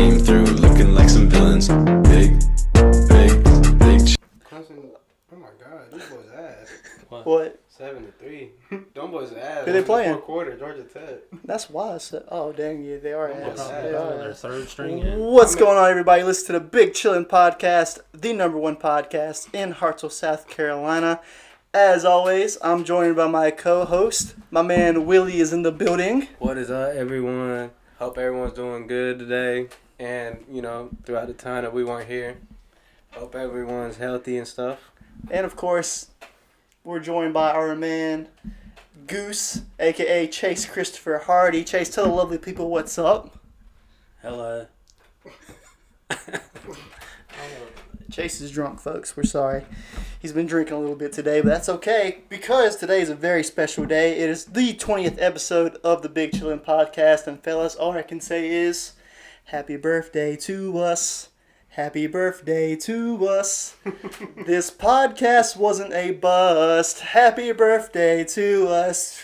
came through looking like some villains. Big. Clemson, oh my God, these boys ass. What? 7-3. Them boys ass. Who they playing? Fourth quarter, Georgia Tech. That's why I said, oh, dang you. They are ass. Yes. They are Their ass. third string in. What's going on, everybody? Listen to the Big Chillin' Podcast, the #1 podcast in Hartsville, South Carolina. As always, I'm joined by my co-host. My man Willie is in the building. What is up, everyone? Hope everyone's doing good today. And, throughout the time that we weren't here, hope everyone's healthy and stuff. And, of course, we're joined by our man Goose, a.k.a. Chase Christopher Hardy. Chase, tell the lovely people what's up. Hello. Chase is drunk, folks. We're sorry. He's been drinking a little bit today, but that's okay because today is a very special day. It is the 20th episode of the Big Chillin' Podcast, and fellas, all I can say is happy birthday to us. Happy birthday to us. This podcast wasn't a bust. Happy birthday to us.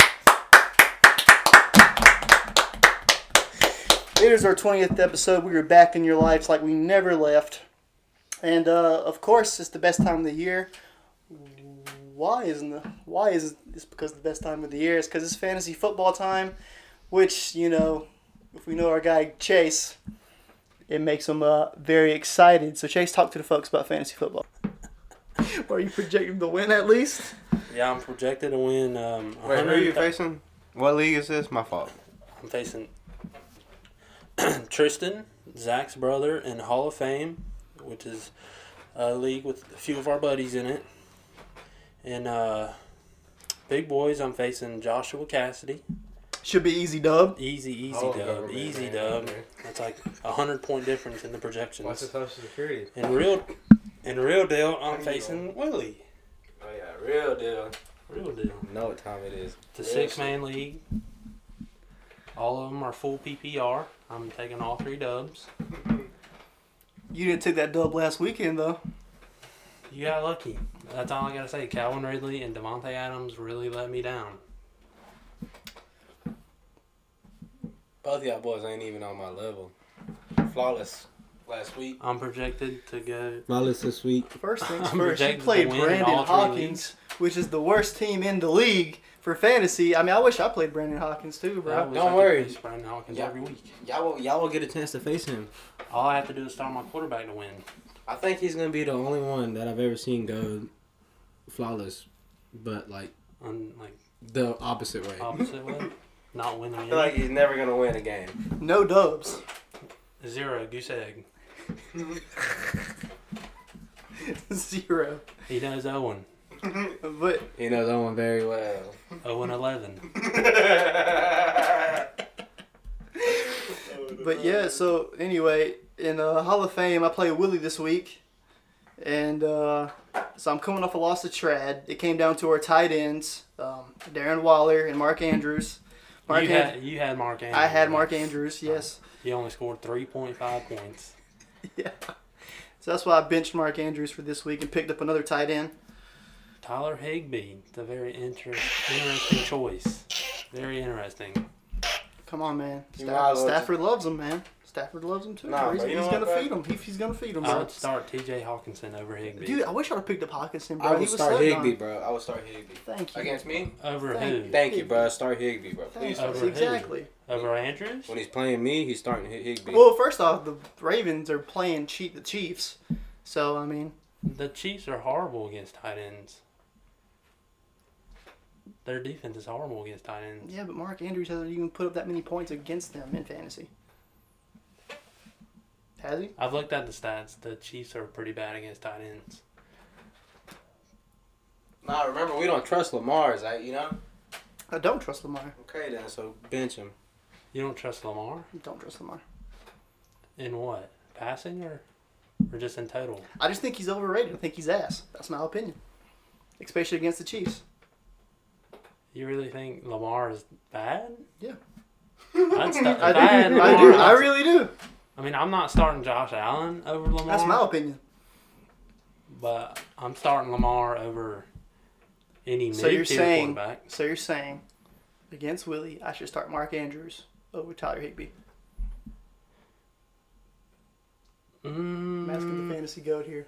It is our 20th episode. We are back in your lives like we never left. And, of course, it's the best time of the year. Why is this because the best time of the year? It's because it's fantasy football time, which, if we know our guy Chase, it makes him very excited. So, Chase, talk to the folks about fantasy football. Are you projecting to win at least? Yeah, I'm projected to win. Wait, who are you facing? What league is this? My fault. I'm facing Tristan, Zach's brother, in Hall of Fame, which is a league with a few of our buddies in it. And big boys, I'm facing Joshua Cassidy. Should be easy dub. Easy Oh, dub. government, Easy man. dub. Okay. That's like 100-point difference in the projections. What's the Social Security? In real deal, I'm facing Willie. Oh, yeah, real deal. Real deal. Know what time it is. It's a 6-man league. All of them are full PPR. I'm taking all 3 dubs. You didn't take that dub last weekend, though. You got lucky. That's all I gotta say. Calvin Ridley and Devontae Adams really let me down. Both of y'all boys ain't even on my level. Flawless last week. I'm projected to go. Flawless this week. First things I'm first, you projected to played win in Brandon all 3 Hawkins, leagues. which is the worst team in the league for fantasy. I mean, I wish I played Brandon Hawkins too, I bro. wish Don't I could worry. face Brandon Hawkins Yeah. every week. Y'all will get a chance to face him. All I have to do is start my quarterback to win. I think he's gonna be the only one that I've ever seen go flawless, but like the opposite way. Opposite way. Not winning I any. feel like he's never gonna win a game. No dubs. 0, goose egg. 0. He knows Owen. But He knows Owen very well. 0-11. but yeah. So anyway, in Hall of Fame, I played Willie this week, and so I'm coming off a loss to Trad. It came down to our tight ends, Darren Waller and Mark Andrews. You had Mark Andrews. I had Mark Andrews. Yes. He only scored 3.5 points. Yeah. So that's why I benched Mark Andrews for this week and picked up another tight end. Tyler Higbee. It's a very interesting choice. Very interesting. Come on, man. You might as well Stafford loves him, man. Stafford loves him too. Nah, he's bro, you know gonna what, bro? feed him. He's gonna feed him, I bro. would start T.J. Hawkinson over Higbee. Dude, I wish I would have picked up Hawkinson, bro. I He would was start slept Higbee, on. bro. I would start Higbee. Thank you. Against me? Over Thank who? Thank you, bro. Start Higbee, bro. Please. Thanks. Over who? Exactly. Over Andrews? When he's playing me, he's starting Higbee. Well, first off, the Ravens are playing the Chiefs, so I mean, The Chiefs are horrible against tight ends. Their defense is horrible against tight ends. yeah, but Mark Andrews hasn't even put up that many points against them in fantasy. Has he? I've looked at the stats. The Chiefs are pretty bad against tight ends. Nah, remember, we don't trust Lamar, is that, I don't trust Lamar. Okay, then, so bench him. You don't trust Lamar? Don't trust Lamar. In what? Passing or just in total? I just think he's overrated. I think he's ass. That's my opinion. Especially against the Chiefs. You really think Lamar is bad? Yeah. I'd start, I if do. had I Lamar, do. I really do. I mean, I'm not starting Josh Allen over Lamar. That's my opinion. But I'm starting Lamar over any So you're mid-tier saying, quarterback. against Willie, I should start Mark Andrews over Tyler Higbee. I'm asking the fantasy goat here.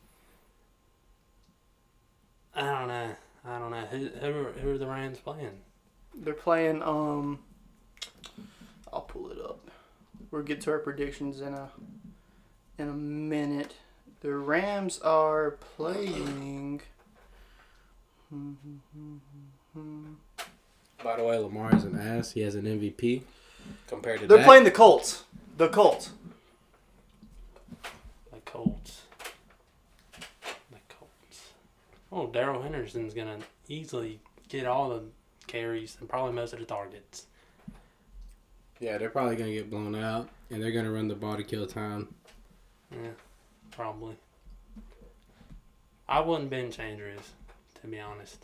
I don't know. Who are the Rams playing? They're playing. I'll pull it up. We'll get to our predictions in a minute. The Rams are playing. By the way, Lamar is an ass. He has an MVP compared to They're Dak. playing the Colts. The Colts. The Colts. Oh, Darrell Henderson's gonna easily get all the carries and probably most of the targets. Yeah, they're probably going to get blown out, and they're going to run the ball to kill time. Yeah, probably. I wouldn't bench Andrews, to be honest.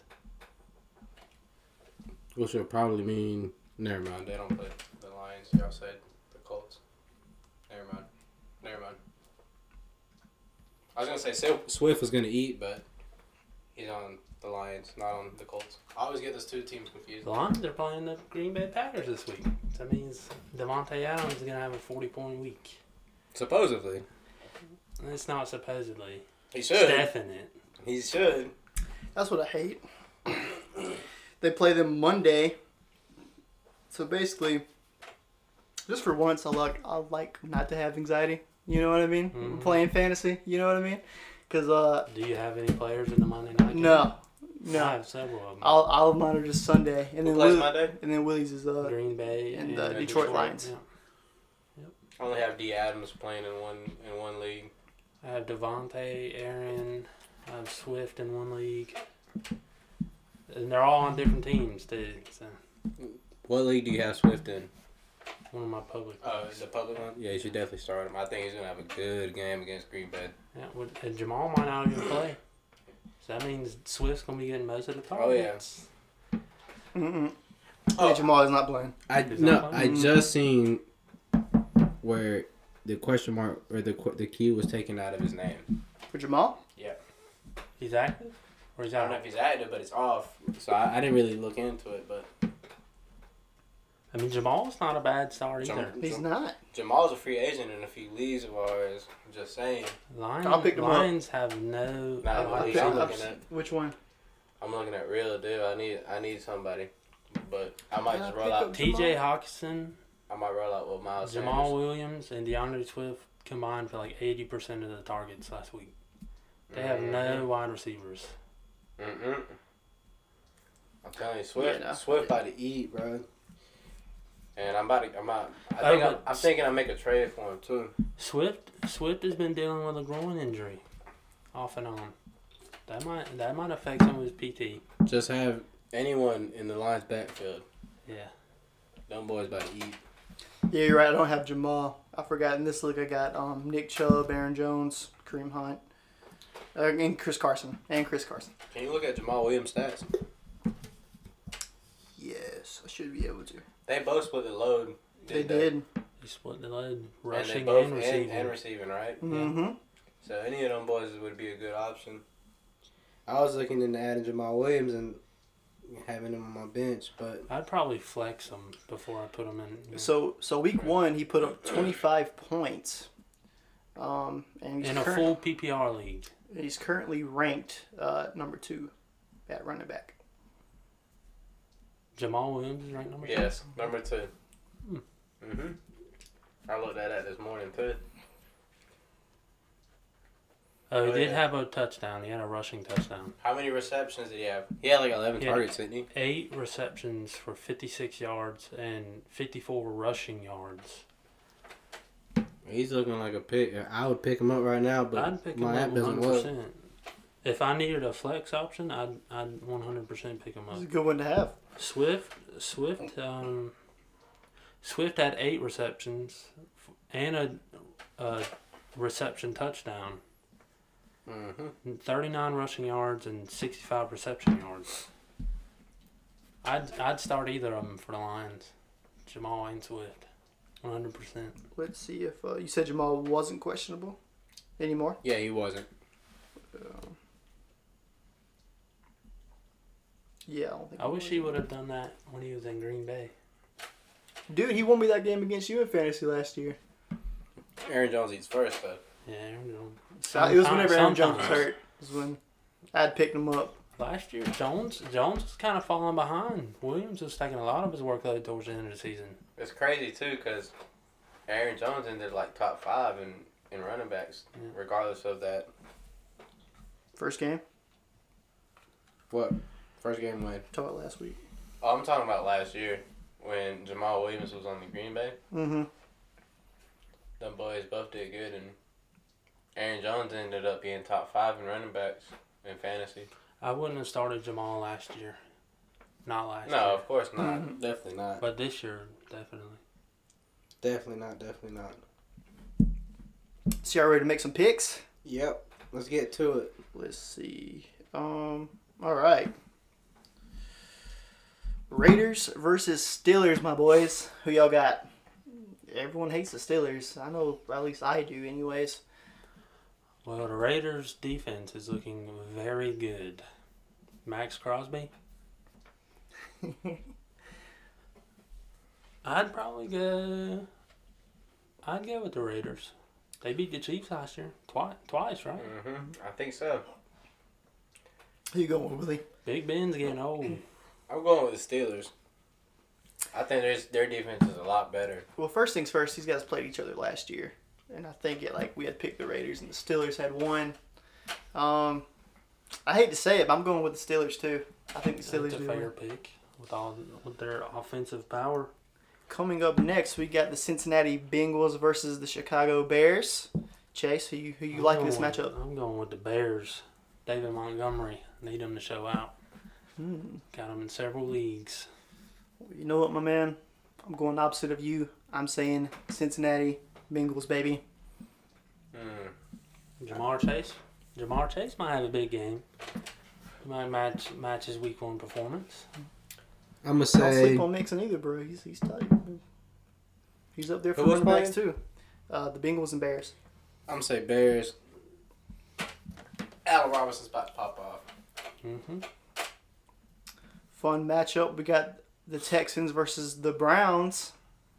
Which would probably mean... Never mind, they don't play the Lions. Y'all said the Colts. Never mind. I was going to say Swift was going to eat, but he's on the Lions, not on the Colts. I always get those two teams confused. The Lions are playing the Green Bay Packers this week. That means Devontae Adams is going to have a 40-point week. Supposedly. It's not supposedly. He should. Definite. He should. That's what I hate. They play them Monday. So basically, just for once, I like not to have anxiety. You know what I mean? Mm-hmm. Playing fantasy. You know what I mean? Because Do you have any players in the Monday night game? no. I have several of them. I'll monitor just Sunday, and Who then plays Monday? and then Willie's is Green Bay and the Detroit Lions. Yeah. I only have D. Adams playing in one league. I have Devontae, Aaron, I have Swift in one league. And they're all on different teams, too. So What league do you have Swift in? one of my public leagues. The public one? Yeah, you should definitely start him. I think he's going to have a good game against Green Bay. Yeah, and Jamal might not even play. So that means Swift's going to be getting most of the targets. Oh, yeah. Mm-mm. Oh. Yeah, Jamal is not playing. I playing? just seen where the question mark or the Q was taken out of his name. For Jamal? Yeah. He's active? Or he's I don't out? know if he's active, but it's off. So I didn't really look into it, but I mean, Jamal's not a bad start either. He's not. Jamal's a free agent, and if he leaves of ours, I'm just saying. I'll pick him up. Lions have no... Nah, I'll I'm pick him up. looking at Which one? real deal. I need somebody, but I might just roll pick out. up TJ Hawkinson, I might roll out with Miles Jamal Sanders. Williams, and DeAndre Swift combined for like 80% of the targets last week. They have Mm-hmm. no wide receivers. I'm telling you, Swift, Yeah, no. Swift about to eat, bro. And I'm thinking I make a trade for him too. Swift has been dealing with a groin injury, off and on. That might affect some of his PT. Just have anyone in the Lions backfield. Yeah. Them boys about to eat. Yeah, you're right. I don't have Jamal. I forgot. In this league, I got Nick Chubb, Aaron Jones, Kareem Hunt, and Chris Carson. Can you look at Jamal Williams' stats? Yes, I should be able to. They both split the load. They did. He split the load, And they rushing both and receiving. and receiving, right? Mm-hmm. So any of them boys would be a good option. I was looking into adding Jamal Williams and having him on my bench, but I'd probably flex him before I put him in. You know. So week one, he put up 25 points. And he's In a full PPR league. He's currently ranked number 2 at running back. Jamal Williams is ranked number 2? yes, number 2. I looked at that this morning too. Oh, he Oh, did yeah. have a touchdown. He had a rushing touchdown. How many receptions did he have? He had like 11 Yeah. targets, didn't he? 8 receptions for 56 yards and 54 rushing yards. He's looking like a pick. I would pick him up right now, but I'd pick him my up app doesn't work. 100%. If I needed a flex option, I'd 100% pick him He's a up. good one to have. Swift had 8 receptions and a reception touchdown. 39 rushing yards and 65 reception yards. I'd start either of them for the Lions, Jamal and Swift, 100%. Let's see if you said Jamal wasn't questionable anymore. Yeah, he wasn't. Yeah, I don't think. I wish he would have done that when he was in Green Bay. Dude, he won me that game against you in fantasy last year. Aaron Jones eats first though. Yeah, Aaron Jones. So it was whenever Aaron Jones was Sometimes. hurt. Was when I'd picked him up. Last year, Jones was kind of falling behind. Williams was taking a lot of his workload towards the end of the season. It's crazy too because Aaron Jones ended like top 5 in running backs, regardless of that. First game. What? First game when? Talked about last week. Oh, I'm talking about last year when Jamal Williams was on the Green Bay. Mm-hmm. Them boys both did good, and Aaron Jones ended up being top 5 in running backs in fantasy. I wouldn't have started Jamal last year. Not last No, year. of course not. Mhm. Definitely not. But this year, definitely. Definitely not. Definitely not. So y'all ready to make some picks? Yep. Let's get to it. Let's see. All right. Raiders versus Steelers, my boys. Who y'all got? Everyone hates the Steelers. I know, at least I do, anyways. Well, the Raiders' defense is looking very good. Max Crosby? I'd go with the Raiders. They beat the Chiefs last year. Twice, right? I think so. Who you going with, Willie? Big Ben's getting old. I'm going with the Steelers. I think their defense is a lot better. Well, first things first, these guys played each other last year. And I think we had picked the Raiders and the Steelers had won. I hate to say it, but I'm going with the Steelers too. I think the Steelers That's a do fair win. pick with their offensive power. Coming up next, we got the Cincinnati Bengals versus the Chicago Bears. Chase, who you like in this matchup? I'm going with the Bears. David Montgomery. Need him to show out. Got him in several leagues. You know what, my man? I'm going opposite of you. I'm saying Cincinnati Bengals, baby. Jamar Chase. Jamar Chase might have a big game. He might match his week 1 performance. I'm going to Don't say... sleep on Mixon either, bro. He's tight. He's up there for Who was running backs too. The Bengals and Bears. I'm going to say Bears. Allen Robinson's about to pop off. Mm-hmm. Fun matchup. We got the Texans versus the Browns.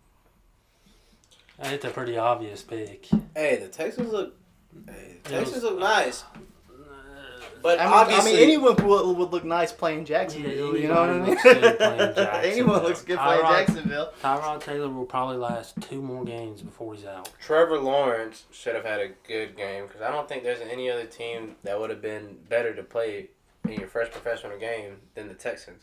It's a pretty obvious pick. Hey, the Texans look nice. But I obviously... mean, anyone would look nice playing Jacksonville. You know what I mean? looks good playing Jacksonville. Anyone looks good playing Jacksonville. Tyrod Taylor will probably last 2 more games before he's out. Trevor Lawrence should have had a good game because I don't think there's any other team that would have been better to play in your first professional game than the Texans.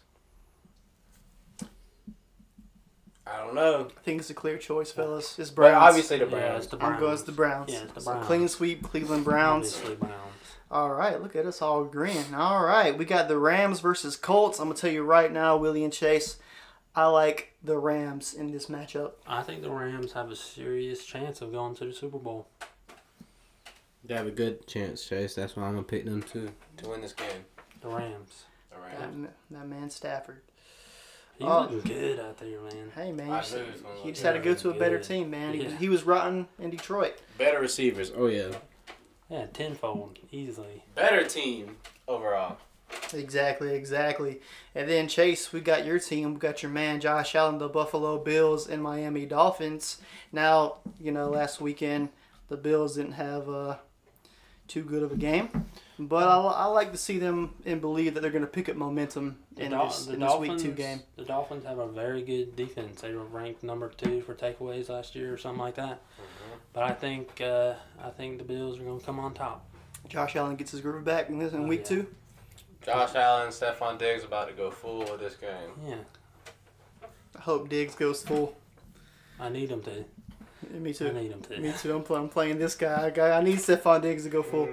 I don't know. I think it's a clear choice, fellas. It's But Browns. obviously the Yeah, Browns. it's the Browns. I'm going with the Browns. Yeah, it's the So Browns. clean sweep, Cleveland Browns. Obviously Browns. All right, look at us all agreeing. All right, we got the Rams versus Colts. I'm going to tell you right now, Willie and Chase, I like the Rams in this matchup. I think the Rams have a serious chance of going to the Super Bowl. They have a good chance, Chase. That's why I'm going to pick them to win this game. The Rams. The Rams. That man Stafford. He's Oh. looking good out there, man. Hey, man, I you just, knew he was gonna you look just had to go to a good. better team, man. Yeah. He was rotten in Detroit. Better receivers. Oh, yeah. Yeah, tenfold, easily. Better team overall. Exactly. And then, Chase, we got your team. We got your man, Josh Allen, the Buffalo Bills and Miami Dolphins. Now, last weekend, the Bills didn't have too good of a game. But I like to see them and believe that they're going to pick up momentum in this Week 2 game. The Dolphins have a very good defense. They were ranked number 2 for takeaways last year or something like that. But I think the Bills are going to come on top. Josh Allen gets his groove back in Week 2. Josh Allen, Stephon Diggs about to go full with this game. Yeah, I hope Diggs goes full. I need them to. Me I too. need them to. Me too. I'm playing this guy. I need Stephon Diggs to go full.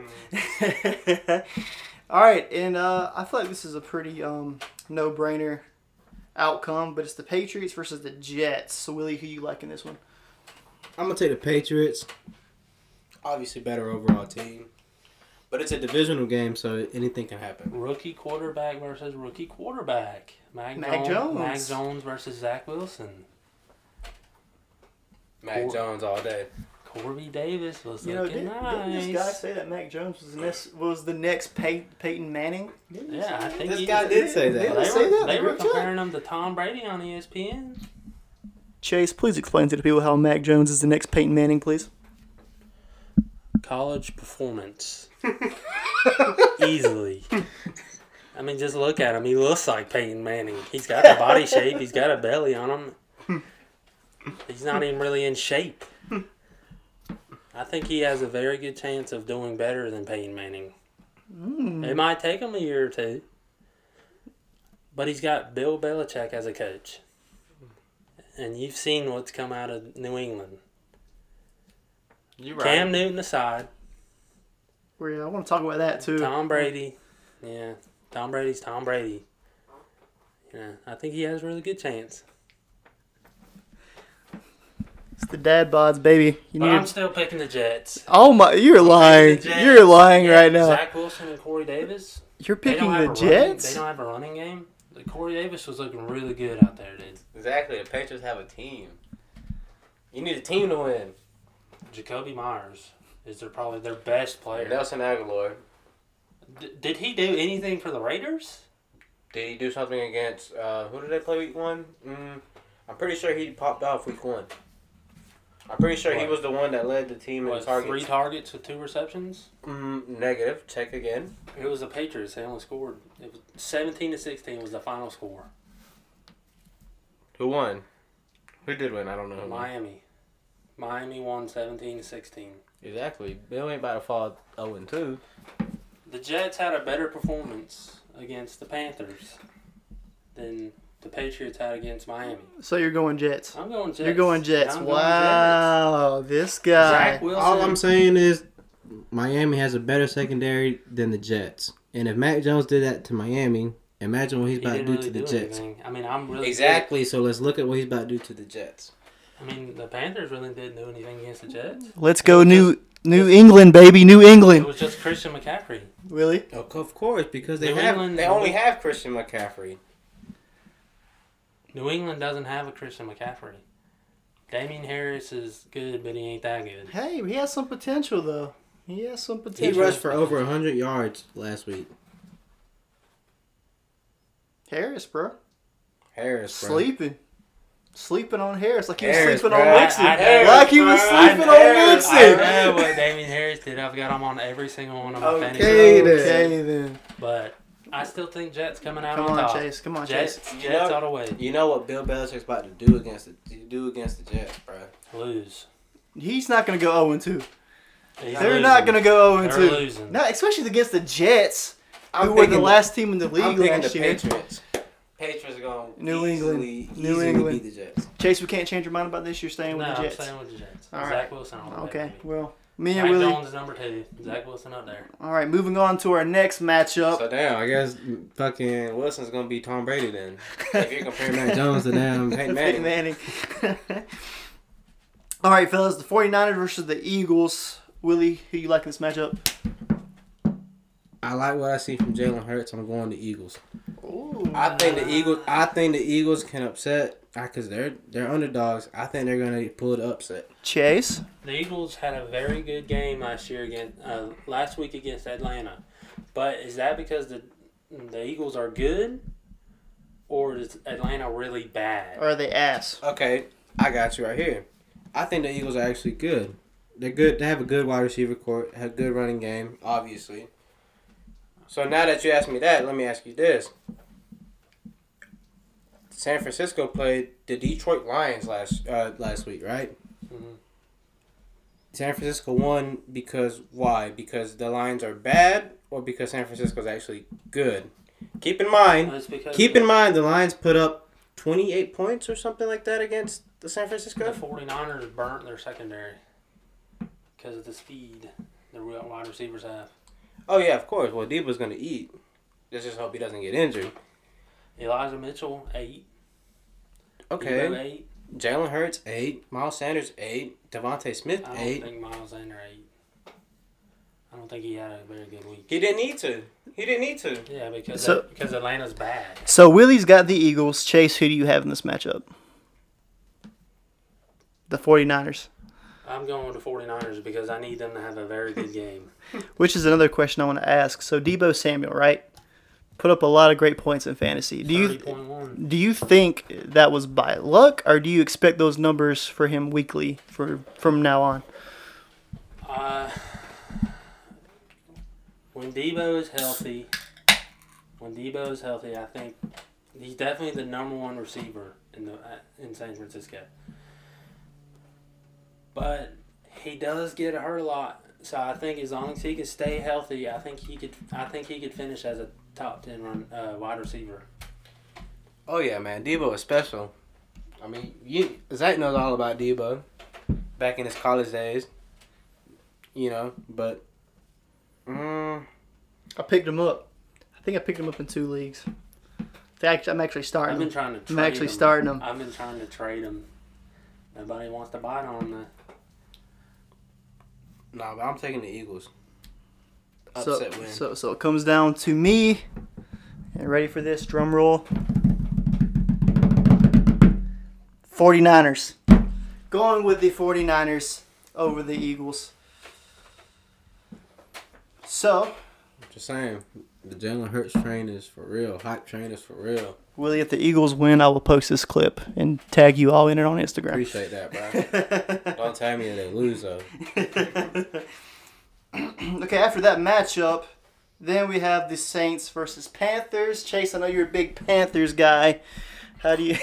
All right, and I feel like this is a pretty no-brainer outcome, but it's the Patriots versus the Jets. So, Willie, who you like in this one? I'm going to take the Patriots. Obviously better overall team. But it's a divisional game, so anything can happen. Rookie quarterback versus rookie quarterback. Mac Jones. Jones versus Zach Wilson. Mac Jones all day. Corby Davis was Didn't looking nice. this guy say that Mac Jones was the next Peyton Manning? Didn't he Yeah, say I that? think This he guy did say that. Did They he say that? They were Group chat? comparing him to Tom Brady on ESPN. Chase, please explain to the people how Mac Jones is the next Peyton Manning, please. college performance. Easily. I mean, just look at him. He looks like Peyton Manning. He's got the body shape. He's got a belly on him. He's not even really in shape. I think he has a very good chance of doing better than Peyton Manning. It might take him a year or two. But he's got Bill Belichick as a coach. And you've seen what's come out of New England. You're right. Cam Newton aside. I want to talk about that too. Tom Brady. Yeah. Tom Brady's Tom Brady. Yeah. I think he has a really good chance. It's the dad bods, baby. But I'm still picking the Jets. Oh my! You're lying. The Jets. You're lying right now. Zach Wilson and Corey Davis. You're They picking don't the have Jets. They don't have a running game. Corey Davis was looking really good out there, dude. Exactly. The Patriots have a team. You need a team to win. Jacoby Myers is probably their best player. Nelson Aguilar. Did he do anything for the Raiders? Did he do something against, who did they play week 1? I'm pretty sure he popped off week 1. I'm pretty sure he was the one that led the team in targets. 3 targets with 2 receptions? Negative. Check again. It was the Patriots. They only scored. It was 17-16 was the final score. Who won? Who did win? I don't know. Who won. Miami. Miami won 17-16. Exactly. Bill ain't about to fall 0-2. The Jets had a better performance against the Panthers than the Patriots had against Miami. So you're going Jets. I'm going Jets. You're going Jets. I'm going Wow, this guy. Zach Wilson. All I'm saying is Miami has a better secondary than the Jets. And if Mac Jones did that to Miami, imagine what he's He about to didn't do to really the Jets. anything. I mean, I'm really Exactly. So let's look at what he's about to do to the Jets. I mean, the Panthers really didn't do anything against the Jets. Let's go New just- England, baby. New It England. was just Christian McCaffrey. Really? Of course, because they New have. England, They only have Christian McCaffrey. New England doesn't have a Christian McCaffrey. Damian Harris is good, but he ain't that good. Hey, he has some potential though. He has some He potential. rushed for over 100 yards last week. Harris, bro. Harris, bro. Sleeping on Harris like he was Harris, sleeping bro. on Mixon. I- Like he was I- sleeping I- on I- Mixon. I know what Damian Harris did. I've got him on every single one of my fantasy. Okay, then. Okay then. But I still think Jets coming out Come on on, top. Chase. Come on, Jets, Chase. Jets all the way. You know what Bill Belichick's about to do against the Jets, bro. Lose. He's not gonna go 0-2. He's They're losing. not gonna go They're 0-2. losing. No, especially against the Jets, I'm who were the picking last team in the I'm league picking last the year. Patriots. Patriots are going New England. New easily England. beat the Jets. Chase, we can't change your mind about this. You're staying No, with the I'm Jets. staying with the Jets. All right. Zach Wilson all the way. Okay. baby. Well, me Mac and Willie. Jones is number 2. Zach Wilson up there. All right, moving on to our next matchup. So damn, I guess fucking Wilson's gonna be Tom Brady then. If you're comparing Mac Mac Jones to them. Peyton Peyton Manning. Manning. All right, fellas, the 49ers versus the Eagles. Willie, who you like in this matchup? I like what I see from Jalen Hurts. I'm going to Eagles. Ooh. I think the Eagles can upset because they're underdogs. I think they're gonna pull the upset. Chase. The Eagles had a very good game last week against Atlanta. But is that because the Eagles are good, or is Atlanta really bad? Or are they ass? Okay, I got you right here. I think the Eagles are actually good. They're good. They have a good wide receiver court, have a good running game. Obviously. So now that you asked me that, let me ask you this. San Francisco played the Detroit Lions last week, right? Mhm. San Francisco won because why? Because the Lions are bad, or because San Francisco is actually good? Keep in mind, It's because the Lions put up 28 points or something like that against the San the Francisco. 49ers burnt their secondary because of the speed the real wide receivers have. Oh yeah, of course. Well, Debo's gonna eat. Let's just hope he doesn't get injured. Elijah Mitchell, 8. Okay. Debo, 8. Jalen Hurts 8, Miles Sanders 8, Devontae Smith I don't 8. think Miles Sanders 8. I don't think he had a very good week. He didn't need to. Yeah, because So- because Atlanta's bad. So Willie's got the Eagles. Chase, who do you have in this matchup? The 49ers. I'm going with the 49ers because I need them to have a very good game. Which is another question I want to ask. So Debo Samuel, right? Put up a lot of great points in fantasy. Do you 30.1. do you think that was by luck, or do you expect those numbers for him weekly from now on? when Debo is healthy, I think he's definitely the number one receiver in San Francisco. But he does get hurt a lot, so I think as long as he can stay healthy, I think he could finish as a top 10 wide receiver. Oh yeah, man, Debo is special. I mean, Zach knows all about Debo back in his college days. But I picked him up. I think I picked him up in 2 leagues. I'm actually starting him. I'm actually starting him. I've been trying to trade him. Nobody wants to bite on him. Nah, but I'm taking the Eagles. Upset win. So it comes down to me. And ready for this? Drum roll. 49ers. Going with the 49ers over the Eagles. So. Just saying, the Jalen Hurts train is for real. Hype train is for real. Willie, if the Eagles win, I will post this clip and tag you all in it on Instagram. Appreciate that, bro. Don't tell me they lose, though. Okay, after that matchup, then we have the Saints versus Panthers. Chase, I know you're a big Panthers guy. How do you...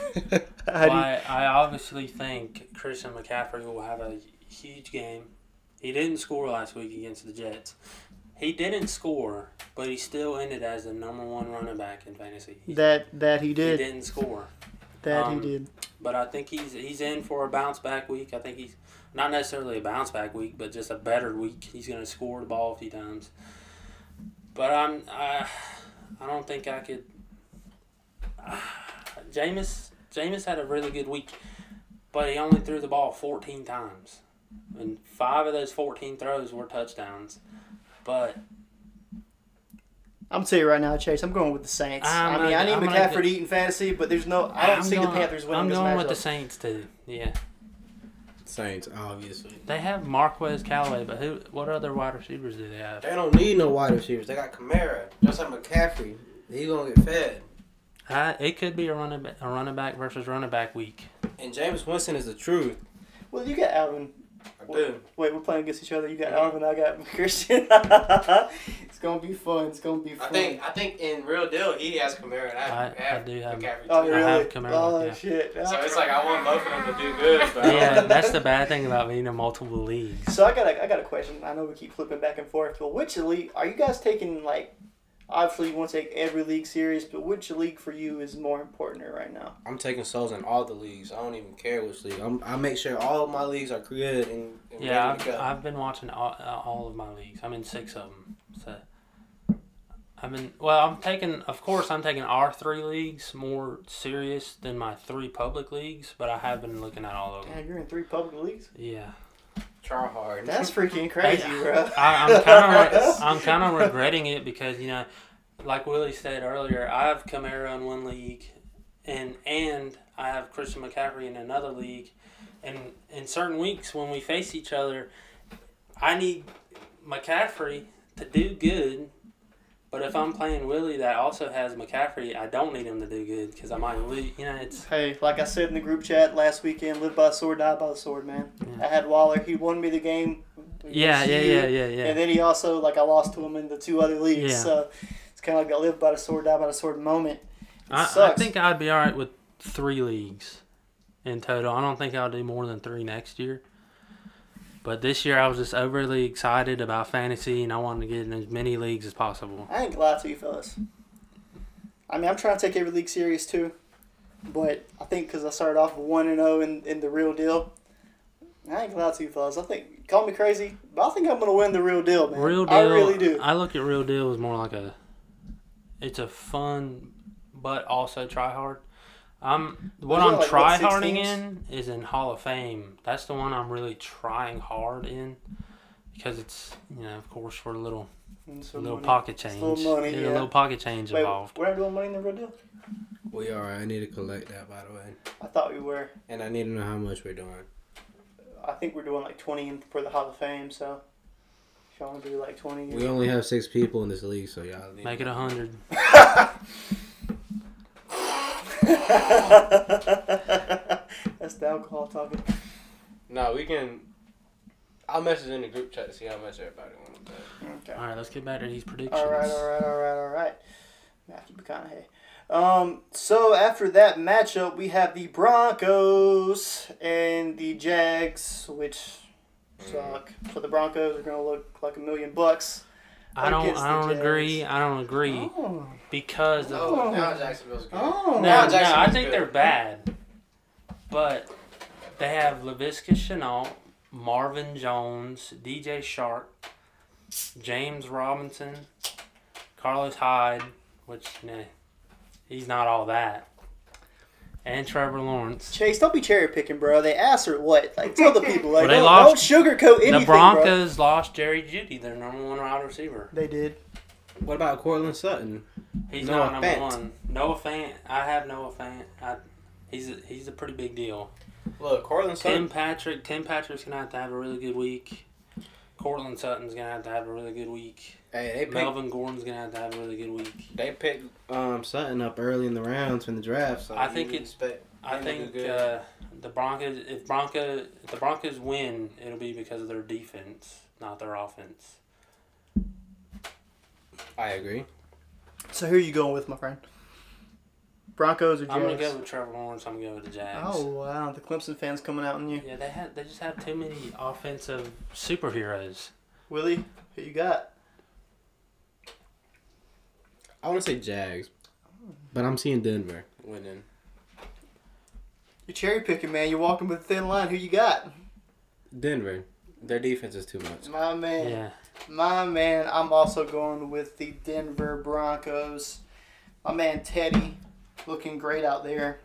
I obviously think Christian McCaffrey will have a huge game. He didn't score last week against the Jets. He didn't score, but he still ended as the number 1 running back in fantasy. That he did. He didn't score. He did. But I think he's in for a bounce back week. I think he's not necessarily a bounce back week, but just a better week. He's going to score the ball a few times. But I don't think I could. Jameis had a really good week, but he only threw the ball 14 times, and 5 of those 14 throws were touchdowns. But I'm gonna tell you right now, Chase, I'm going with the Saints. I need McCaffrey to eat in fantasy, but I don't see the Panthers winning this matchup. I'm going with the Saints too. Yeah. Saints, obviously. They have Marquez Callaway, but what other wide receivers do they have? They don't need no wide receivers. They got Kamara. Just like McCaffrey. He gonna get fed. It could be a running back versus running back week. And Jameis Winston is the truth. Well, you got Alvin. Wait, we're playing against each other. You got Alvin, I got Christian. It's gonna be fun. I think in real deal he has Kamara and I do have McCaffrey. Oh, really? I have Kamara. Oh, yeah. shit. So it's like I want both of them to do good. But yeah, that's the bad thing about being in multiple leagues. So I got a question. I know we keep flipping back and forth, but which league are you guys taking? Like, obviously you want to take every league serious, but which league for you is more important right now? I'm taking souls in all the leagues. I don't even care which league. I make sure all of my leagues are good and ready to go. I've been watching all of my leagues. I'm in 6 of them. So I'm taking our 3 leagues more serious than my 3 public leagues, but I have been looking at all of them. Man, you're in 3 public leagues? Yeah. Try hard. That's freaking crazy, bro. I'm kind of regretting it because, like Willie said earlier, I have Kamara in 1 league, and I have Christian McCaffrey in another league, and in certain weeks when we face each other, I need McCaffrey to do good. But if I'm playing Willie that also has McCaffrey, I don't need him to do good because I might lose. It's... Hey, like I said in the group chat last weekend, live by the sword, die by the sword, man. Yeah. I had Waller. He won me the game. Yeah. And then he also, I lost to him in the 2 other leagues. Yeah. So it's kind of like a live by the sword, die by the sword moment. I think I'd be all right with 3 leagues in total. I don't think I'll do more than 3 next year. But this year I was just overly excited about fantasy, and I wanted to get in as many leagues as possible. I ain't gonna lie to you, fellas. I mean, I'm trying to take every league serious too. But I think because I started off 1-0 in the real deal, I ain't gonna lie to you, fellas. I think, call me crazy, but I think I'm gonna win the real deal, man. Real deal, I really do. I look at real deal as more like it's a fun, but also try hard. What I'm try-harding in is in Hall of Fame. That's the one I'm really trying hard in because it's, of course, for a little pocket change. A little money, a little pocket change involved. We're not doing money in the real deal? We are. I need to collect that, by the way. I thought we were. And I need to know how much we're doing. I think we're doing 20 for the Hall of Fame, so if y'all want to do 20. We only have 6 people in this league, so y'all need Make it 100. That's the alcohol talking. No, we can. I'll message in the group chat to see how much everybody wants to bet. Okay. All right, let's get back to these predictions. All right. Matthew McConaughey. So after that matchup, we have the Broncos and the Jags, which suck. So the Broncos are going to look like $1 million. I don't agree. Oh. Because of Now Jacksonville's good. Oh. No, I Jacksonville's think good. they're bad. But they have Laviska Shenault, Marvin Jones, DJ Shark, James Robinson, Carlos Hyde, which he's not all that, and Trevor Lawrence. Chase, don't be cherry picking, bro. They asked her what? Like, tell the people. Like, Well, they don't lost- sugarcoat anything, The bro. Broncos lost Jerry Jeudy, their number one wide receiver. They did. What about Cortland Sutton? He's Noah not number Fant. one. Noah Fant. I have Noah Fant. He's a pretty big deal. Look, Cortland Tim Sutton. Patrick's gonna have to have a really good week. Cortland Sutton's gonna have to have a really good week. Hey, they picked, Melvin Gordon's gonna have to have a really good week. They picked. Sutton up early in the rounds from the draft. So I think you it's. expect I him to do think good. the Broncos. If the Broncos win, it'll be because of their defense, not their offense. I agree. So who are you going with, my friend? Broncos or Jags? I'm gonna go with Trevor Lawrence. I'm gonna go with the Jags. Oh, wow. The Clemson fans coming out on you. Yeah, they just have too many offensive superheroes. Willie, who you got? I want to say Jags, but I'm seeing Denver. winning. You're cherry picking, man. You're walking with a thin line. Who you got? Denver. Their defense is too much. My man. Yeah. My man. I'm also going with the Denver Broncos. My man Teddy, looking great out there.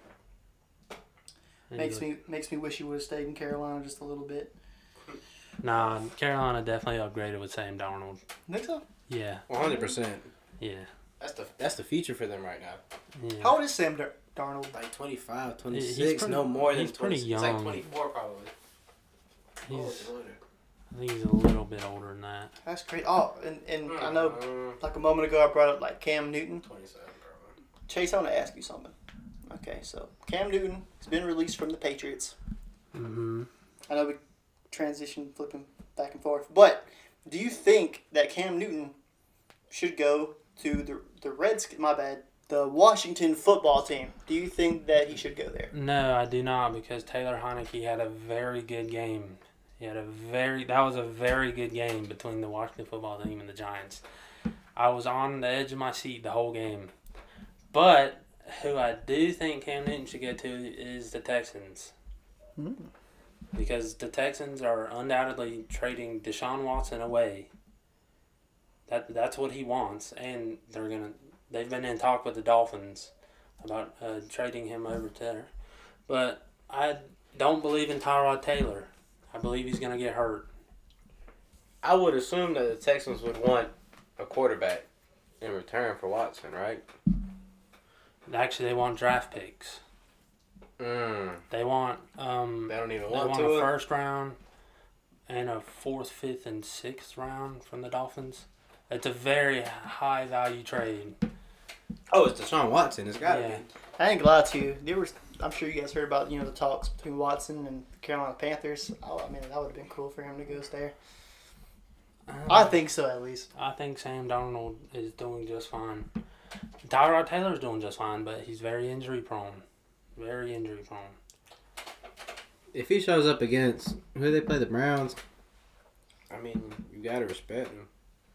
Makes me wish he would have stayed in Carolina just a little bit. Nah, Carolina definitely upgraded with Sam Darnold. Think so? Yeah. 100%. Yeah. That's the feature for them right now. Yeah. How old is Sam Darnold? Like 25, 26, He's pretty- no more than he's pretty 26. It's like young. 24 probably. He's, I think he's a little bit older than that. That's great. Oh, and I know, like a moment ago, I brought up like Cam Newton. 27 probably. Chase, I want to ask you something. Okay, so Cam Newton has been released from the Patriots. Mm-hmm. I know we transition flipping back and forth, but do you think that Cam Newton should go to the Washington football team? Do you think that he should go there? No, I do not, because Taylor Heineke had a very good game. That was a very good game between the Washington football team and the Giants. I was on the edge of my seat the whole game. But who I do think Cam Newton should go to is the Texans. Because the Texans are undoubtedly trading Deshaun Watson away. That's what he wants, and they've been in talk with the Dolphins about trading him over there. But I don't believe in Tyrod Taylor. I believe he's going to get hurt. I would assume that the Texans would want a quarterback in return for Watson, right? Actually, they want draft picks. They want They don't even they want want to. a first round and a 4th, 5th, and 6th round from the Dolphins. It's a very high value trade. Oh, it's Deshaun Watson. It's got to Yeah. be. I ain't gonna lie to you. I'm sure you guys heard about the talks between Watson and the Carolina Panthers. Oh, I mean, that would have been cool for him to go there. I think so, at least. I think Sam Darnold is doing just fine. Tyrod Taylor's doing just fine, but he's very injury prone. Very injury prone. If he shows up against who they play, the Browns, I mean, you got to respect him.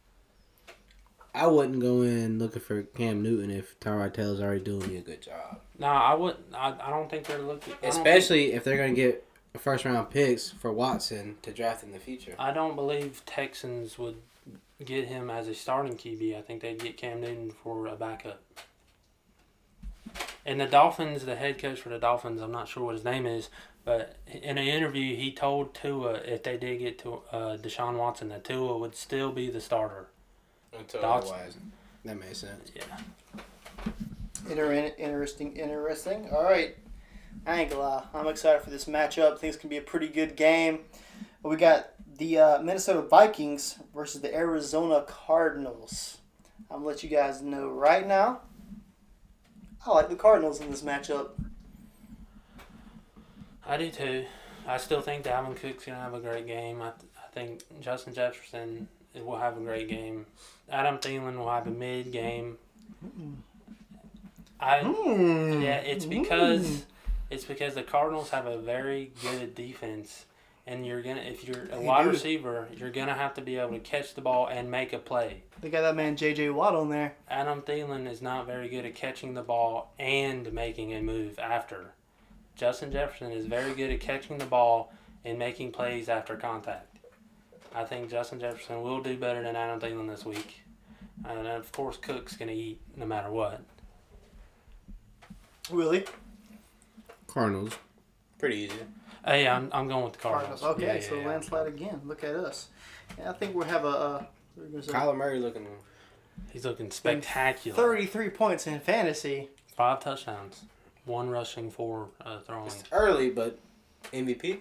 I wouldn't go in looking for Cam Newton if Tyrod Taylor's already doing me a good job. No, I wouldn't. I don't think they're looking. Especially if they're going to get first round picks for Watson to draft in the future. I don't believe Texans would get him as a starting QB. I think they'd get Cam Newton for a backup. And the Dolphins, the head coach for the Dolphins, I'm not sure what his name is, but in an interview he told Tua if they did get to Deshaun Watson, that Tua would still be the starter. until Dots- otherwise. That makes sense. Yeah. Interesting. All right. I ain't gonna lie. I'm excited for this matchup. I think it's going to be a pretty good game. We got the Minnesota Vikings versus the Arizona Cardinals. I'm going to let you guys know right now. I like the Cardinals in this matchup. I do too. I still think Dalvin Cook's going to have a great game. I think Justin Jefferson will have a great game. Adam Thielen will have a mid-game. It's because the Cardinals have a very good defense, and if you're a wide receiver, you're gonna have to be able to catch the ball and make a play. They got that man J.J. Watt on there. Adam Thielen is not very good at catching the ball and making a move after. Justin Jefferson is very good at catching the ball and making plays after contact. I think Justin Jefferson will do better than Adam Thielen this week. And of course, Cook's going to eat no matter what. Willie? Cardinals. Pretty easy. Hey, I'm going with the Cardinals. Okay, so landslide again. Look at us. Yeah, I think we'll have Kyler Murray looking. He's looking spectacular. 33 points in fantasy. 5 touchdowns. 1 rushing, 4 throwing. It's early, but MVP?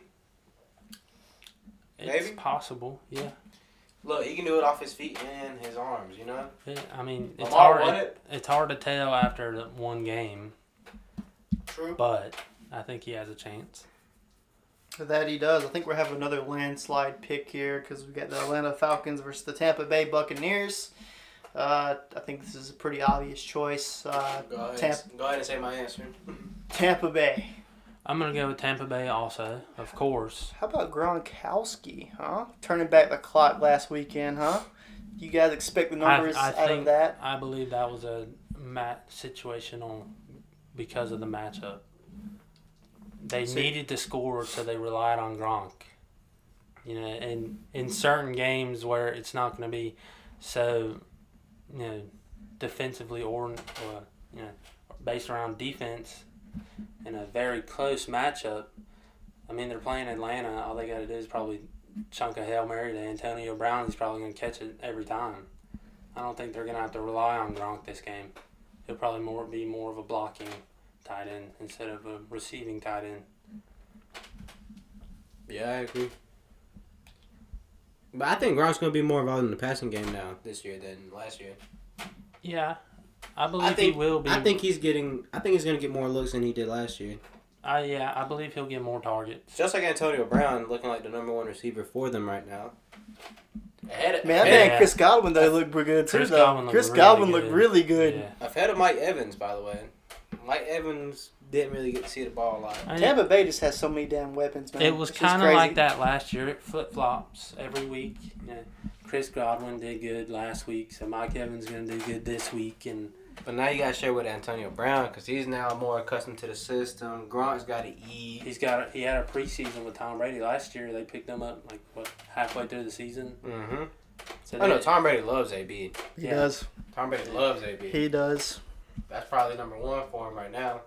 It's Maybe? possible, yeah. Look, he can do it off his feet and his arms, you know? I mean, it's Lamar hard. won it. It's hard to tell after the one game, True. but I think he has a chance. That he does. I think we're having another landslide pick here because we got the Atlanta Falcons versus the Tampa Bay Buccaneers. I think this is a pretty obvious choice. Go ahead and say my answer. Tampa Bay. I'm going to go with Tampa Bay also, of course. How about Gronkowski, huh? Turning back the clock last weekend, huh? You guys expect the numbers out of that? I believe that was a situational because of the matchup. They needed to score, so they relied on Gronk. You know, and in certain games where it's not going to be so, defensively or based around defense in a very close matchup. I mean, they're playing Atlanta. All they got to do is probably chunk a Hail Mary to Antonio Brown. He's probably going to catch it every time. I don't think they're going to have to rely on Gronk this game. He'll probably be more of a blocking tight end instead of a receiving tight end. Yeah, I agree. But I think Gronk's going to be more involved in the passing game now this year than last year. Yeah, I believe he will be. I think he's going to get more looks than he did last year. I believe he'll get more targets. Just like Antonio Brown, looking like the number 1 receiver for them right now. Chris Godwin, though, looked pretty good, too. Chris Godwin looked really good. Yeah. Ahead of Mike Evans, by the way. Mike Evans didn't really get to see the ball a lot. Tampa Bay just has so many damn weapons, man. It was kind of like that last year. It flip-flops every week. Chris Godwin did good last week, so Mike Evans is going to do good this week. But now you got to share with Antonio Brown because he's now more accustomed to the system. Gronk's got to eat. He had a preseason with Tom Brady last year. They picked him up halfway through the season. Mm-hmm. So no, Tom Brady loves AB. He does. Tom Brady loves AB. He does. That's probably number 1 for him right now.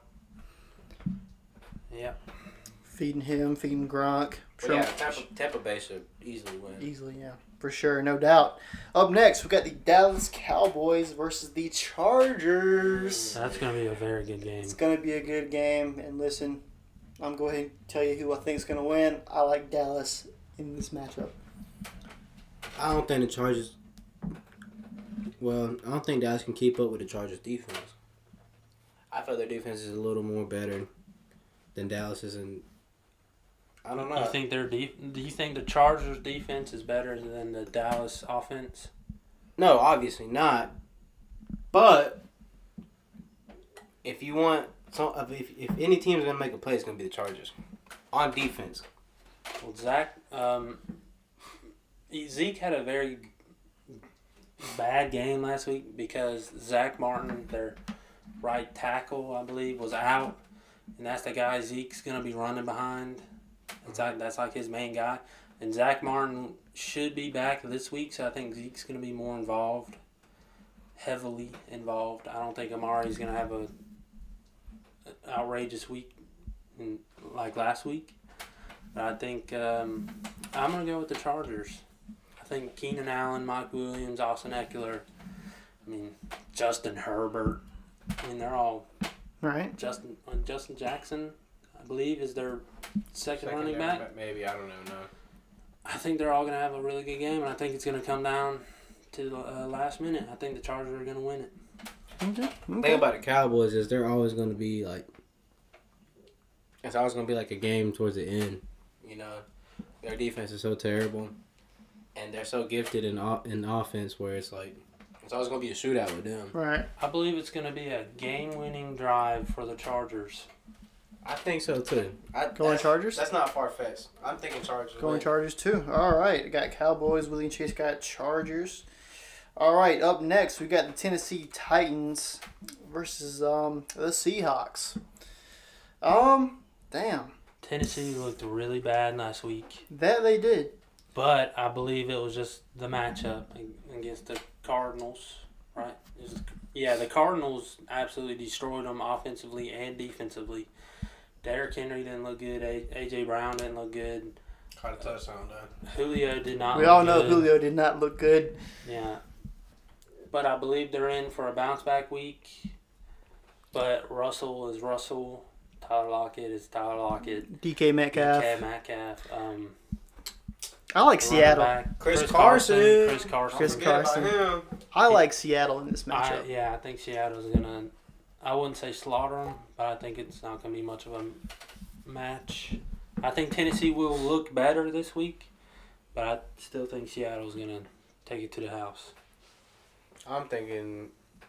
Yeah. Feeding Gronk. Sure. Yeah, Tampa Bay should easily win. Easily, yeah. For sure, no doubt. Up next, we got the Dallas Cowboys versus the Chargers. That's going to be a very good game. It's going to be a good game. And listen, I'm going to go ahead and tell you who I think is going to win. I like Dallas in this matchup. I don't think the Chargers... Well, I don't think Dallas can keep up with the Chargers' defense. I feel their defense is a little more better than Dallas's, and I don't know. Do you think the Chargers' defense is better than the Dallas offense? No, obviously not. But if you want, if any team is gonna make a play, it's gonna be the Chargers on defense. Well, Zeke had a very bad game last week because Zach Martin, their right tackle, I believe, was out. And that's the guy Zeke's going to be running behind. That's like his main guy. And Zach Martin should be back this week, so I think Zeke's going to be more involved, heavily involved. I don't think Amari's going to have an outrageous week like last week. But I think I'm going to go with the Chargers. I think Keenan Allen, Mike Williams, Austin Eckler, Justin Herbert. They're all... Right. Justin Jackson, I believe, is their second running back. Maybe, I don't know. No. I think they're all going to have a really good game, and I think it's going to come down to the last minute. I think the Chargers are going to win it. Okay. The thing about the Cowboys is they're always going to be like... It's always going to be like a game towards the end. You know, their defense is so terrible, and they're so gifted in offense where it's like it's always gonna be a shootout with them. Right. I believe it's going to be a game-winning drive for the Chargers. I think so too. Going Chargers? That's not far fetched. I'm thinking Chargers. Going Chargers too. All right. Got Cowboys. Willie and Chase got Chargers. All right. Up next, we got the Tennessee Titans versus the Seahawks. Damn. Tennessee looked really bad last week, That they did. but I believe it was just the matchup against the Cardinals, right? The Cardinals absolutely destroyed them offensively and defensively. Derrick Henry didn't look good. A.J. Brown didn't look good. Caught a touchdown though. Julio did not We look all know good. Julio did not look good. Yeah. But I believe they're in for a bounce-back week. But Russell is Russell. Tyler Lockett is Tyler Lockett. DK Metcalf. DK Metcalf. I like running Seattle. back, Chris Chris Carson. Carson. Chris Forget about Carson. him. I like Seattle in this matchup. I think Seattle's going to, I wouldn't say slaughter them, but I think it's not going to be much of a match. I think Tennessee will look better this week, but I still think Seattle's going to take it to the house. I'm thinking.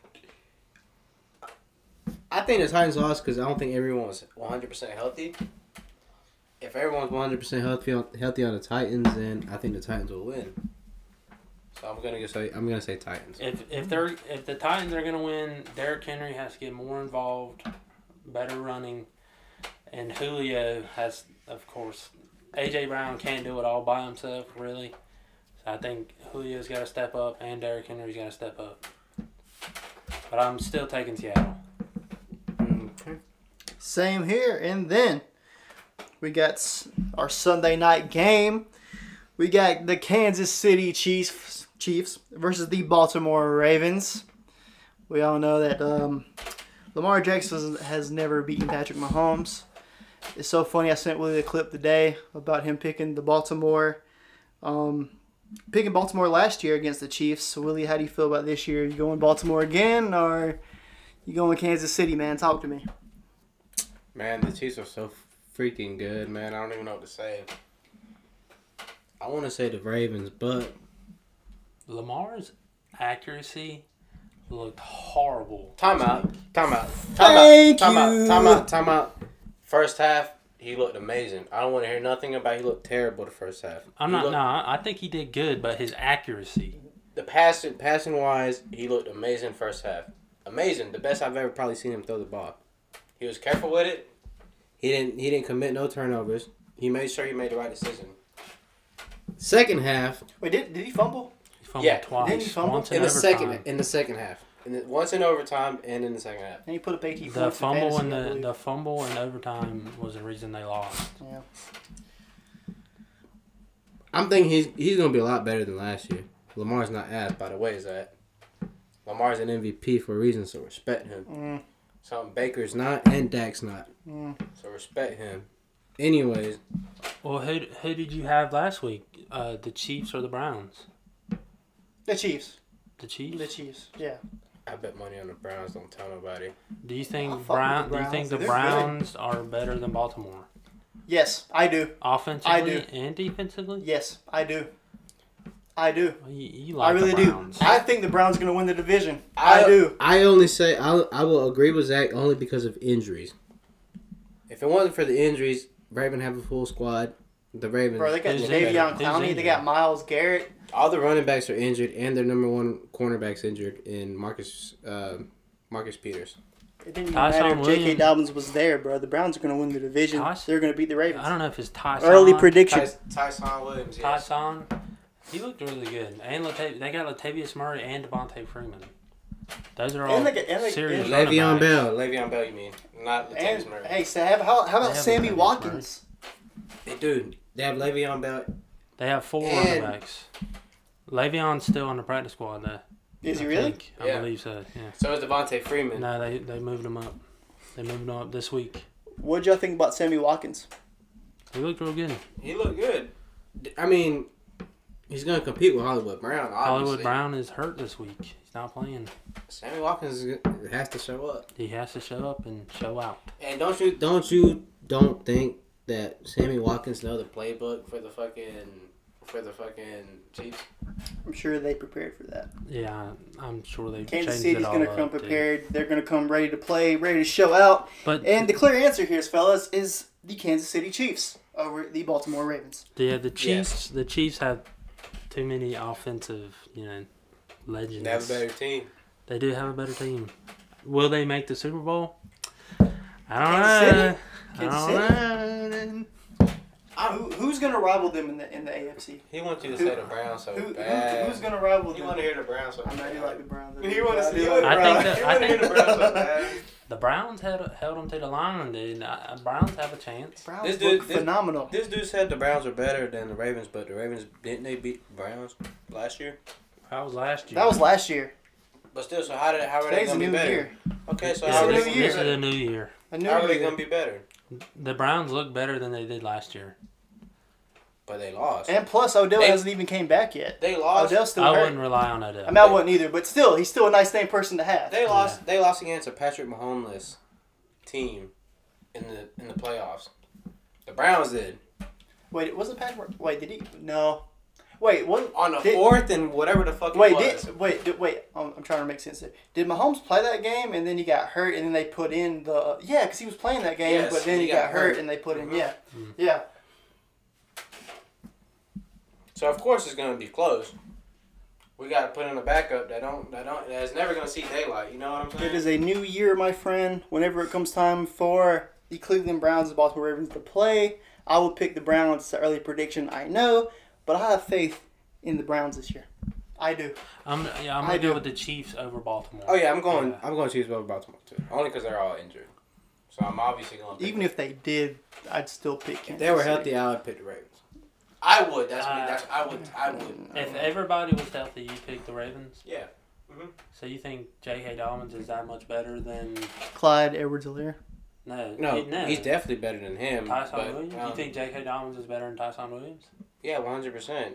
I think the Titans lost because I don't think everyone was 100% healthy. If everyone's 100% healthy on the Titans, then I think the Titans will win. So I'm gonna say Titans. If the Titans are gonna win, Derrick Henry has to get more involved, better running, and Julio has, of course, AJ Brown can't do it all by himself really. So I think Julio's got to step up and Derrick Henry's got to step up. But I'm still taking Seattle. Okay. Same here. And then we got our Sunday night game. We got the Kansas City Chiefs versus the Baltimore Ravens. We all know that Lamar Jackson has never beaten Patrick Mahomes. It's so funny. I sent Willie a clip today about him picking Baltimore last year against the Chiefs. So Willie, how do you feel about this year? You going Baltimore again, or you going Kansas City, man? Talk to me. Man, the Chiefs are so freaking good, man. I don't even know what to say. I want to say the Ravens, but Lamar's accuracy looked horrible. Time out. Thank you. Time out. First half, he looked amazing. I don't want to hear nothing about he looked terrible the first half. I think he did good, but his accuracy. The passing wise, he looked amazing first half. Amazing. The best I've ever probably seen him throw the ball. He was careful with it. he didn't commit no turnovers. He made sure he made the right decision. Second half, Wait, did he fumble? He fumbled Yeah. twice. Didn't he fumble? Once in in the overtime. second half. Once in overtime and in the second half. And he put up 18 The points in fumble fantasy, and I believe. the fumble and overtime was the reason they lost. Yeah. I'm thinking he's gonna be a lot better than last year. Lamar's not ass, by the way, is that Lamar's an MVP for a reason, so respect him. Something Baker's not and Dak's not, so respect him. Anyways, Well, who did you have last week? The Chiefs or the Browns? The Chiefs. The Chiefs. The Chiefs. Yeah. I bet money on the Browns. Don't tell nobody. Do you I think fuck with the Do you think Browns. the They're Browns are better than Baltimore? Yes, I do. Offensively I do. and defensively? Yes, I do. I do. Well, you like I really the do. Browns. I think the Browns going to win the division. I do. I only say I will agree with Zach only because of injuries. If it wasn't for the injuries, Raven have a full squad. The Ravens. Bro, they got Who's Jadeveon injured? Clowney. Who's They got injured? Myles Garrett. All the running backs are injured, and their number one cornerback's injured in Marcus Peters. It didn't even Tyson matter if J.K. Williams. Dobbins was there, bro. The Browns are going to win the division. They're going to beat the Ravens. I don't know if it's Tyson. Early prediction. Tyson Williams, yes. Tyson. He looked really good. And they got Latavius Murray and Devontae Freeman. Those are all And they got- serious and- running Le'Veon backs. Bell. Le'Veon Bell, you mean? Not Latavius And, Murray. hey, so how They about have Sammy Latavius Watkins? Hey, dude, they have Le'Veon Bell. They have 4 And- running backs. Le'Veon's still on the practice squad though. Is he I really? think. Yeah. I believe so. Yeah. So is Devontae Freeman. No, they moved him up. They moved him up this week. What did y'all think about Sammy Watkins? He looked real good. He looked good. I mean, he's gonna compete with Hollywood Brown. Obviously. Hollywood Brown is hurt this week. He's not playing. Sammy Watkins has to show up. He has to show up and show out. And don't think that Sammy Watkins know the playbook for the fucking Chiefs? I'm sure they prepared for that. Yeah, I'm sure they Kansas changed City's it all going to come up, dude. prepared. They're going to come ready to play, ready to show out. But And the clear answer here, fellas, is the Kansas City Chiefs over the Baltimore Ravens. yeah, the Chiefs have too many offensive, legends. They have a better team. They do have a better team. Will they make the Super Bowl? I don't Kansas know. Who's going to rival them in the AFC? He wants you to say the Browns so bad. Who's going to rival them? You want to hear the Browns so I bad. know you like the Browns. He wants to I think the Browns so bad. The Browns held them to the line, dude. Browns have a chance. Browns This dude- look phenomenal. This dude said the Browns are better than the Ravens, but the Ravens didn't they beat the Browns last year? That was last year. That was last year. But still, so how are they Today's a going to new be better? year. Okay, so It's how a are new they year. This is a new year. A new How are they year. going to be better? The Browns look better than they did last year. But they lost. And plus, Odell They- hasn't even came back yet. They lost. Odell's still I hurt. wouldn't rely on Odell. I mean, I wouldn't either, but still, he's still a nice name person to have. They lost. They lost against a Patrick Mahomes team in the playoffs. The Browns did Wait, was it Patrick? Wait, did he? No. Wait, what? on the did, fourth and whatever the fuck it Wait, was. wait. I'm trying to make sense here. Did Mahomes play that game and then he got hurt and then they put in the because he was playing that game, Yes, but then he he got got hurt hurt. and they put in Mhm. yeah. So of course it's gonna be close. We got to put in a backup that's never gonna see daylight. You know what I'm saying? It is a new year, my friend. Whenever it comes time for the Cleveland Browns and Baltimore Ravens to play, I will pick the Browns. It's an early prediction, I know, but I have faith in the Browns this year. I do. I'm I gonna do. go with the Chiefs over Baltimore. Oh yeah, I'm going. Yeah. I'm going to choose Baltimore too. Only because they're all injured. So I'm obviously going. Even if they did, I'd still pick Kansas If they were City. healthy, I would pick the Ravens. I would. I would. If everybody was healthy, you pick the Ravens. Yeah. So you think J.K. Dobbins is that much better than? Clyde Edwards-Helaire. No, he's definitely better than him. Tyson but, Williams. You think J.K. Dobbins is better than Tyson Williams? Yeah, 100%.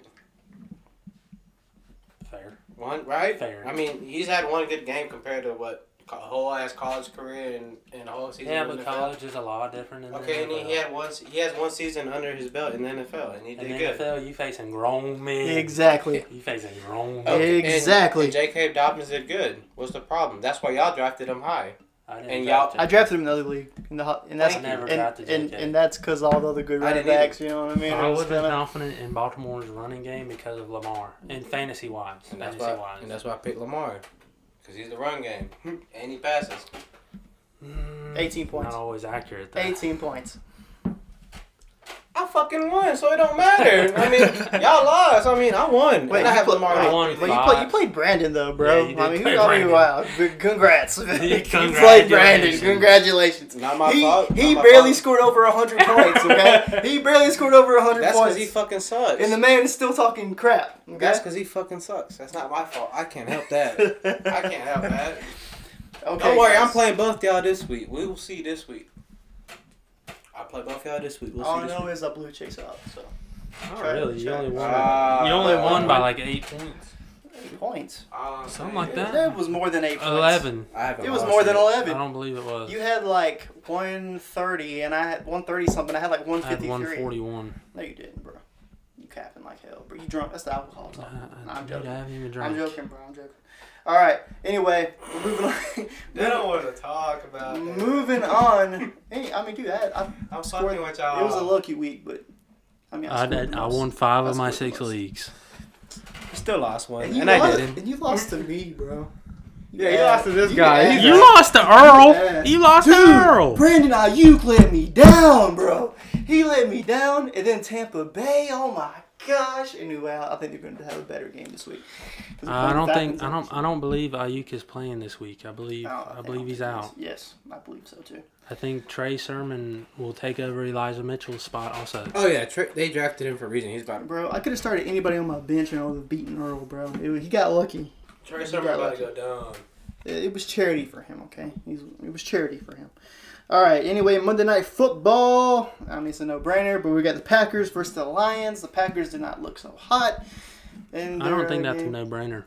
Fair. Right? Fair. I mean, he's had one good game compared to what whole ass college career and the whole season. Yeah, in but the NFL. college is a lot different than Okay, the and NFL. he has one season under his belt in the NFL, and he In did the good. NFL, you facing grown men. Exactly. You facing grown men. Okay, Exactly. And J.K. Dobbins did good. What's the problem? That's why y'all drafted him high. I didn't and draft I him. drafted him in the other league, and that's I never and, drafted and, JK. and that's because all the other good I running didn't backs. You know what I mean? I It was wasn't kinda- confident in Baltimore's running game because of Lamar and fantasy wise. And that's why I picked Lamar. Because he's the run game. And he passes. 18 points. Not always accurate. Though. 18 points. I fucking won, so it don't matter. I mean, y'all lost. I mean, I won. Wait, and I you have play- Lamar. I on won my But team. you played Brandon though, bro. Yeah, you did I mean, play Brandon. Wow, congrats. you played Brandon. Congratulations. Congratulations. Not my fault. He Not my barely fault. scored over 100 points. Okay, he barely scored over 100 That's because points. he fucking sucks. And the man is still talking crap. Okay? That's because he fucking sucks. That's not my fault. I can't help that. I can't help that. Okay, Don't worry, guys. I'm playing both y'all this week. We will see this week. I'll play both y'all this week. We'll All see I this know week. is I blew Chase out. So Oh, really? You only won. Ah, you only won by I- like 8 points. 8 points. Something like that. It was more than 8 points. 11. I haven't It was lost more than yet. 11. I don't believe it was. You had like 130, and I had 130 something. I had like I had 153. 141. No, you didn't, bro. You capping like hell, bro. You drunk? That's the alcohol talking. Nah, I'm Dude, joking. I haven't even I'm drank. joking, bro. I'm joking. All right. Anyway, we're moving on. They don't want to talk about that. Moving on. Hey, I mean, dude, I'm scored- fucking with y'all. it was a lucky week, but I mean, I scored the most. won 5 I of my scored the 6 most. leagues. Still lost one, And you and I lost, didn't. And you lost to me, bro. Yeah, you lost to this guy. Yeah. He's You lost to Earl. Yeah. You lost to Dude, Earl. Brandon Ayuk let me down, bro. He let me down, and then Tampa Bay. Oh my gosh! Anyway, I think they're going to have a better game this week. 'Cause they're I playing don't think Falcons I don't believe Ayuk is playing this week. I believe he's out. Yes, I believe so too. I think Trey Sermon will take over Elijah Mitchell's spot also. Oh yeah, they drafted him for a reason. He's about. Bro, I could have started anybody on my bench and I would have beaten Earl, bro. He got lucky. Trey Sermon about to go down. It was charity for him, okay? It was charity for him. All right, anyway, Monday Night Football. I mean, it's a no-brainer, but we got the Packers versus the Lions. The Packers did not look so hot. And I don't think their that's a game- no-brainer.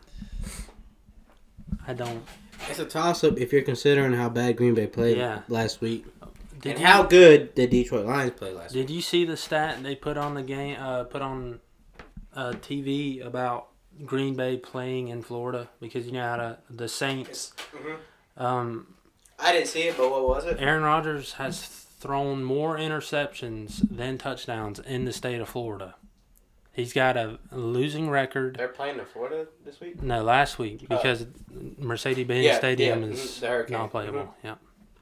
I don't. It's a toss-up if you're considering how bad Green Bay played Yeah. last week. And how good did Detroit Lions play last week? Did you see the stat they put on the game? Put on TV about Green Bay playing in Florida because you know how the Saints. I didn't see it, but what was it? Aaron Rodgers has thrown more interceptions than touchdowns in the state of Florida. He's got a losing record. They're playing in Florida this week? No, last week because Mercedes-Benz Stadium is not playable. Yeah.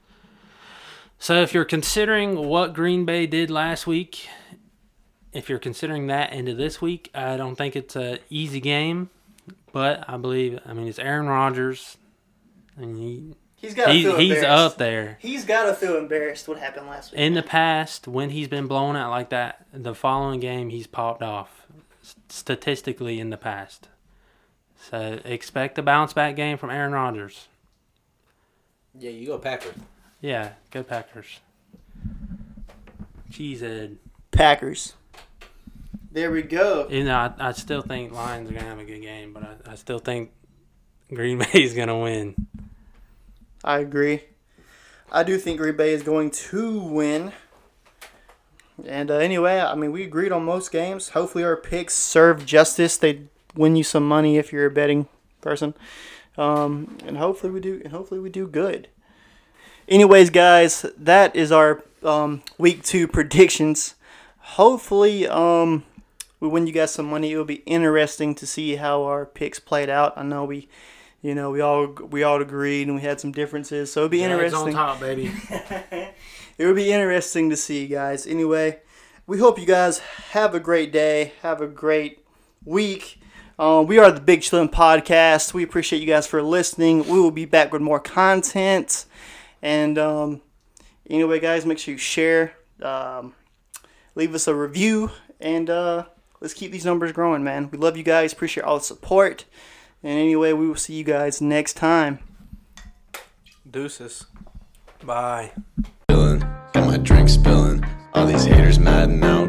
So if you're considering what Green Bay did last week, if you're considering that into this week, I don't think it's an easy game. But I mean, it's Aaron Rodgers. And he's got to feel embarrassed. He's up there. He's got to feel embarrassed what happened last week. In the past, when he's been blown out like that, the following game he's popped off. Statistically in the past. So expect a bounce back game from Aaron Rodgers. Yeah, you go Packers. Yeah, go Packers. Cheesehead. Packers. There we go. You know, I still think Lions are going to have a good game, but I still think Green Bay is going to win. I agree. I do think Green Bay is going to win. And anyway, I mean, we agreed on most games. Hopefully our picks serve justice. They win you some money if you're a betting person. And hopefully we do. And hopefully we do good. Anyways, guys, that is our week 2 predictions. Hopefully, we win you guys some money. It will be interesting to see how our picks played out. I know we all agreed and we had some differences, so it'll be interesting. It's on top, baby. It would be interesting to see, guys. Anyway, we hope you guys have a great day. Have a great week. We are the Big Chillin' Podcast. We appreciate you guys for listening. We will be back with more content. And anyway, guys, make sure you share. Leave us a review. And let's keep these numbers growing, man. We love you guys. Appreciate all the support. And anyway, we will see you guys next time. Deuces. Bye. Got my drink spilling. All these haters mad now.